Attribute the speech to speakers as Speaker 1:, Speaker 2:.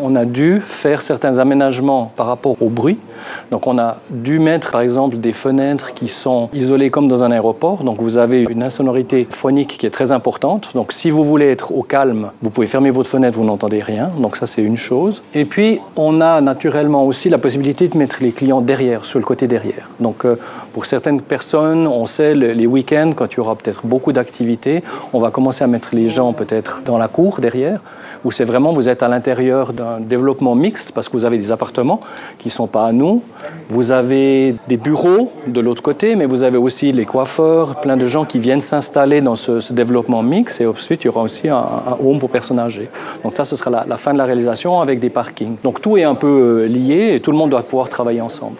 Speaker 1: on a dû faire certains aménagements par rapport au bruit. Donc on a dû mettre par exemple des fenêtres qui sont isolées comme dans un aéroport. Donc vous avez une insonorité phonique qui est très importante. Donc si vous voulez être au calme, vous pouvez fermer votre fenêtre, vous n'entendez rien. Donc ça c'est une chose. Et puis on a naturellement aussi la possibilité de mettre les clients derrière, sur le côté derrière. Donc pour certaines personnes, on sait les week-ends, quand il y aura peut-être beaucoup d'activités, on va commencer à mettre les gens peut-être dans la cour derrière, où c'est vraiment, vous êtes à l'intérieur d'un développement mixte, parce que vous avez des appartements qui ne sont pas à nous, vous avez des bureaux de l'autre côté, mais vous avez aussi les coiffeurs, plein de gens qui viennent s'installer dans ce développement mixte, et ensuite il y aura aussi un home pour personnes âgées. Donc ça, ce sera la fin de la réalisation avec des parkings. Donc tout est un peu lié et tout le monde doit pouvoir travailler ensemble.